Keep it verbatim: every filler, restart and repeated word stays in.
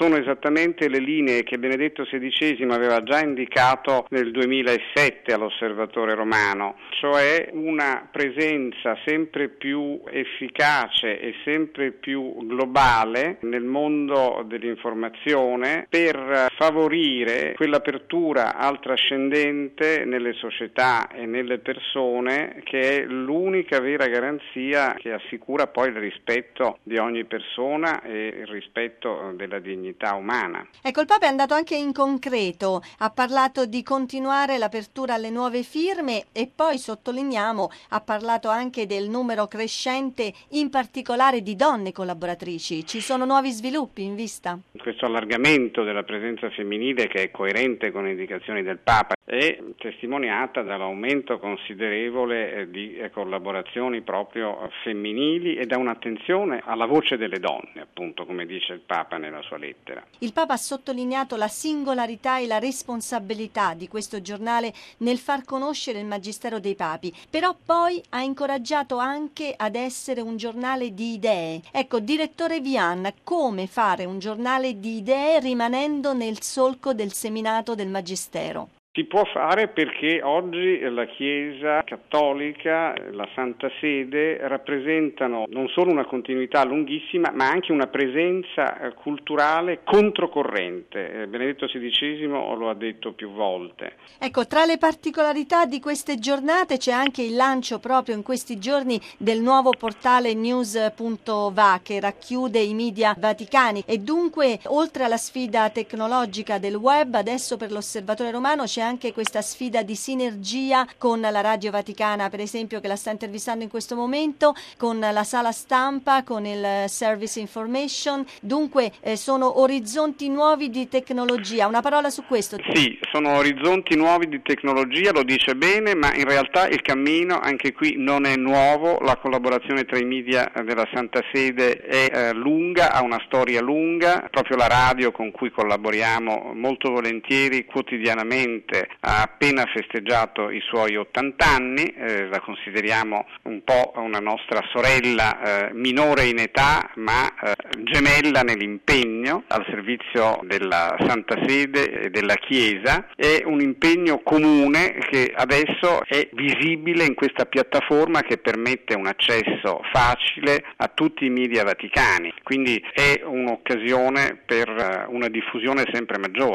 sono esattamente le linee che Benedetto sedicesimo aveva già indicato nel duemilasette all'Osservatore Romano, cioè una presenza sempre più efficace e sempre più globale nel mondo dell'informazione per favorire quell'apertura al trascendente nelle società e nelle persone, che è l'unica vera garanzia che assicura poi il rispetto di ogni persona e il rispetto della dignità umana. Ecco, il Papa è andato anche in concreto, ha parlato di continuare l'apertura alle nuove firme e poi, sottolineiamo, ha parlato anche del numero crescente, in particolare di donne collaboratrici. Ci sono nuovi sviluppi in vista? Questo allargamento della presenza femminile, che è coerente con le indicazioni del Papa, è testimoniata dall'aumento considerevole di collaborazioni proprio femminili e da un'attenzione alla voce delle donne, appunto, come dice il Papa nella sua lettera. Il Papa ha sottolineato la singolarità e la responsabilità di questo giornale nel far conoscere il Magistero dei Papi, però poi ha incoraggiato anche ad essere un giornale di idee. Ecco, direttore Vian, come fare un giornale di idee rimanendo nel solco del seminato del Magistero? Si può fare perché oggi la Chiesa cattolica, la Santa Sede rappresentano non solo una continuità lunghissima, ma anche una presenza culturale controcorrente. Benedetto sedicesimo lo ha detto più volte. Ecco, tra le particolarità di queste giornate c'è anche il lancio proprio in questi giorni del nuovo portale news punto va, che racchiude i media vaticani, e dunque oltre alla sfida tecnologica del web, adesso per l'Osservatore Romano c'è anche questa sfida di sinergia con la Radio Vaticana, per esempio, che la sta intervistando in questo momento, con la sala stampa, con il Service Information. Dunque eh, sono orizzonti nuovi di tecnologia. Una parola su questo? Sì, sono orizzonti nuovi di tecnologia, lo dice bene, ma in realtà il cammino anche qui non è nuovo. La collaborazione tra i media della Santa Sede è eh, lunga, ha una storia lunga. Proprio la radio, con cui collaboriamo molto volentieri quotidianamente, ha appena festeggiato i suoi ottanta anni, eh, la consideriamo un po' una nostra sorella eh, minore in età, ma eh, gemella nell'impegno al servizio della Santa Sede e della Chiesa. È un impegno comune che adesso è visibile in questa piattaforma che permette un accesso facile a tutti i media vaticani, quindi è un'occasione per una diffusione sempre maggiore.